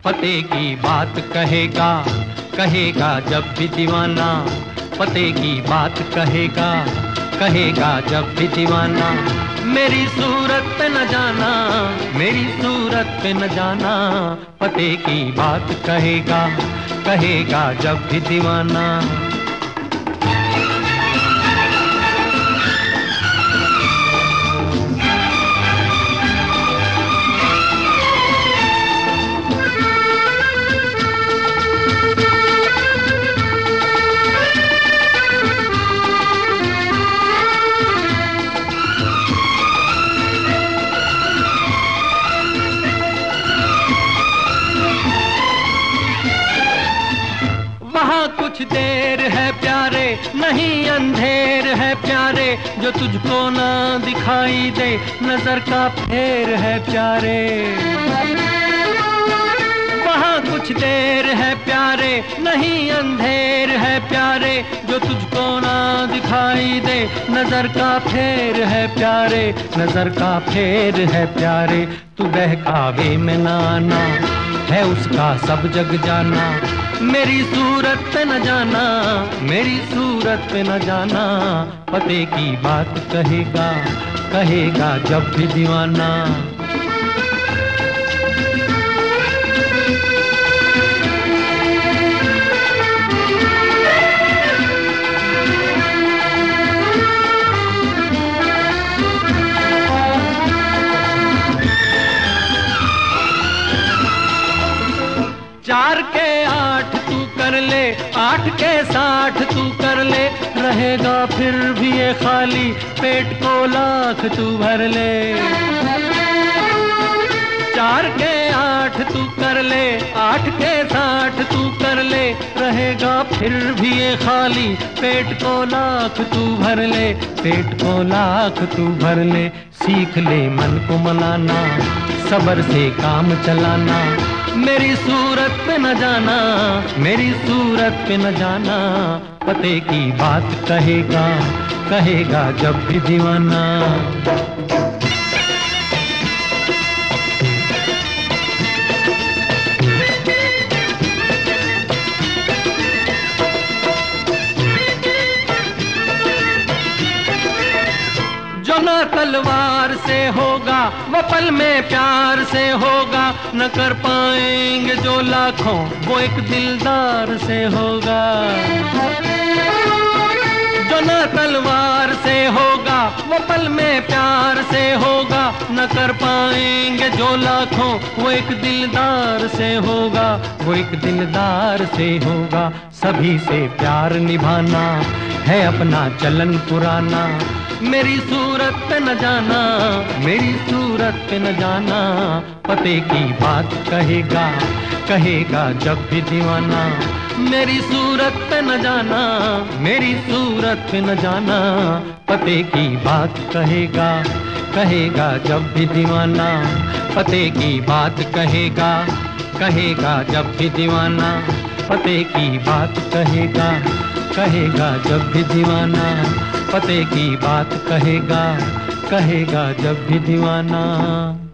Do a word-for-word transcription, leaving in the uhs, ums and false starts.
पते की बात कहेगा, कहेगा जब भी दीवाना। पते की बात कहेगा, कहेगा जब भी दीवाना। मेरी सूरत पे न जाना, मेरी सूरत पे न जाना। पते की बात कहेगा, कहेगा जब भी दीवाना। वहाँ कुछ देर है प्यारे, नहीं अंधेर है प्यारे। जो तुझको ना दिखाई दे, नजर का फेर है प्यारे। वहाँ कुछ देर है प्यारे, नहीं अंधेर है प्यारे। जो तुझको ना दिखाई दे, नजर का फेर है प्यारे, नजर का फेर है प्यारे। तू बहकावे में ना आना, है उसका सब जग जाना। मेरी सूरत पे न जाना, मेरी सूरत पे न जाना। पते की बात कहेगा, कहेगा जब भी दीवाना। चार के आठ तू कर ले, आठ के साठ तू कर ले। रहेगा फिर भी ये खाली, पेट को लाख तू भर ले। चार के आठ तू कर ले, आठ के साठ तू कर ले। रहेगा फिर भी ये खाली, पेट को लाख तू भर ले, पेट को लाख तू भर ले। सीख ले मन को मनाना, सब्र से काम चलाना। मेरी सूरत पे न जाना, मेरी सूरत पे न जाना। पते की बात कहेगा, कहेगा जब भी दीवाना। जो न तलवार से होगा, वो पल में प्यार से होगा। न कर पाएंगे जो लाखों, वो एक दिलदार से होगा। जो न तलवार से होगा, वो पल में प्यार से होगा। न कर पाएंगे जो लाखों, वो एक दिलदार से होगा, वो एक दिलदार से होगा। सभी से प्यार निभाना है अपना चलन पुराना। मेरी सूरत पे न जाना, मेरी सूरत पे न जाना। पते की बात कहेगा, कहेगा जब भी दीवाना। मेरी सूरत पे न जाना, मेरी सूरत पे न जाना। पते की बात कहेगा, कहेगा जब भी दीवाना। पते की बात कहेगा, कहेगा जब भी दीवाना। पते की बात कहेगा, कहेगा जब भी दीवाना। पते की बात कहेगा, कहेगा जब भी दीवाना।